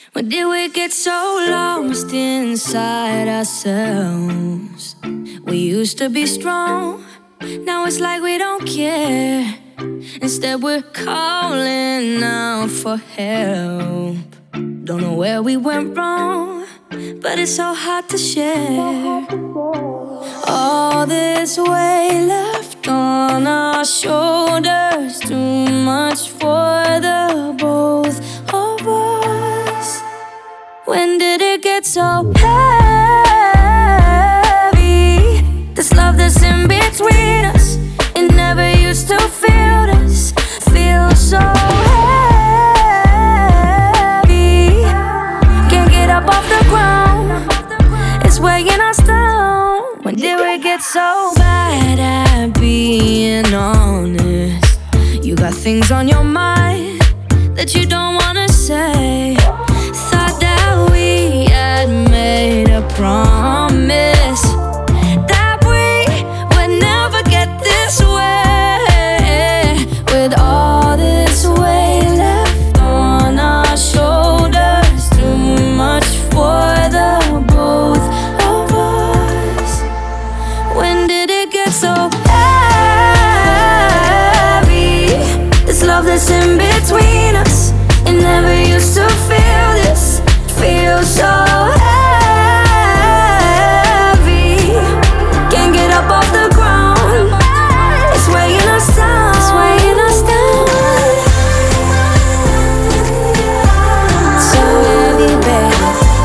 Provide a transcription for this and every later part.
When did we get so lost inside ourselves? We used to be strong, now it's like we don't care. Instead we're calling out for help. Don't know where we went wrong, but it's so hard to share. All this weight left on our shoulders, too much for the both of us. When did it get so heavy? This love that's in between us, it never used to feel this. Feel so heavy. Can't get up off the ground, it's weighing us down. When did we get so bad at being honest? You got things on your mind that you don't wanna say. Thought that we had made a promise that we would never get this way. With all this weight left on our shoulders, too much for the both of us. When did it get so heavy? This love that's in between us, it never used to feel this. Feel so heavy. Can't get up off the ground, it's weighing us down. It's weighing us down. So heavy, babe.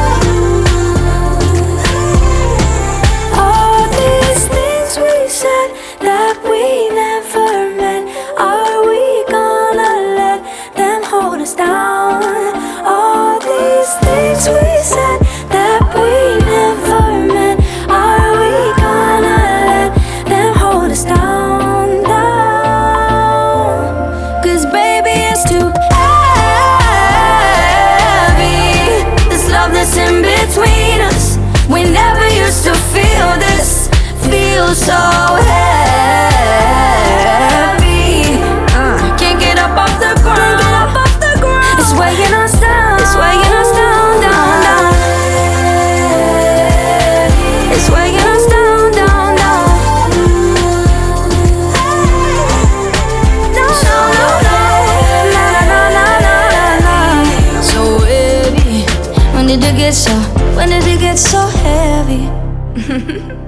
All these things we said that we never meant, are we gonna let them hold us down? All these things we said that we never meant, are we gonna let them hold us down, down? 'Cause baby it's too heavy. This love that's in between us, we never used to feel this. Feel so heavy. Can't get up off the ground. It's weighing us down. It's weighing us down, down, down. It's weighing us down, down, down. No, no, no, no. Na, na, na, na, na, na. So heavy. When did it get so heavy?